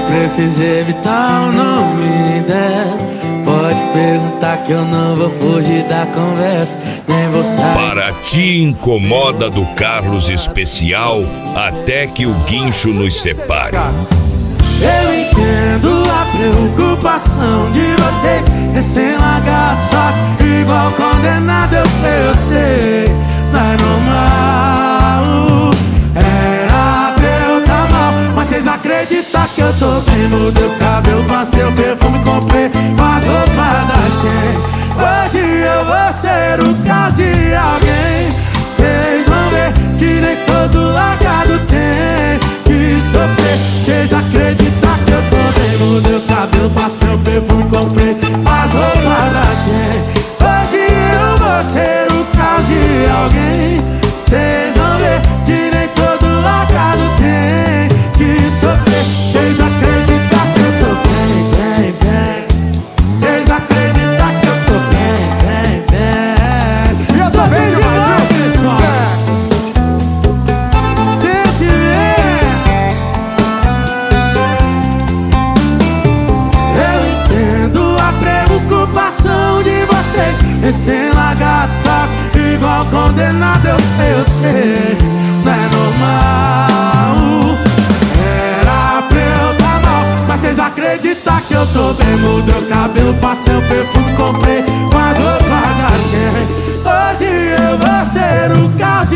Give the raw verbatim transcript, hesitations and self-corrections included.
precisa evitar o nome dela. Pode perguntar que eu não vou fugir da conversa, nem vou sair. Para Ti Incomoda do Carlos Especial, até que o guincho nos separe. Eu entendo a preocupação de vocês, recém-largado, só que igual condenado. Eu sei, eu sei, não é normal. Era pra eu tá mal, mas vocês acreditam que eu tô bem? Mudei o cabelo, passei o perfume, comprei as roupas da Shein. Hoje eu vou ser o caso de alguém. Vocês vão ver que nem todo largado tem que sofrer. Vocês acreditam que eu tô bem? Mudei o cabelo, passei o perfume, comprei as roupas da Shein. Hoje eu vou ser o caso de alguém. Vocês vão ver que nem todo largado tem que sofrer. Vocês acreditam que eu tô bem, bem, bem. Vocês acreditam que eu tô bem, bem, bem. E eu tô bem demais, viu, pessoal? Sente eu entendo a preocupação de vocês, recém-largado, só que igual condenado. Eu sei, eu sei, não é normal. Era pra eu tá mal, mas vocês acreditam que eu tô bem? Mudei o cabelo, passei o perfume, comprei as roupas da Shein. Hoje eu vou ser o caos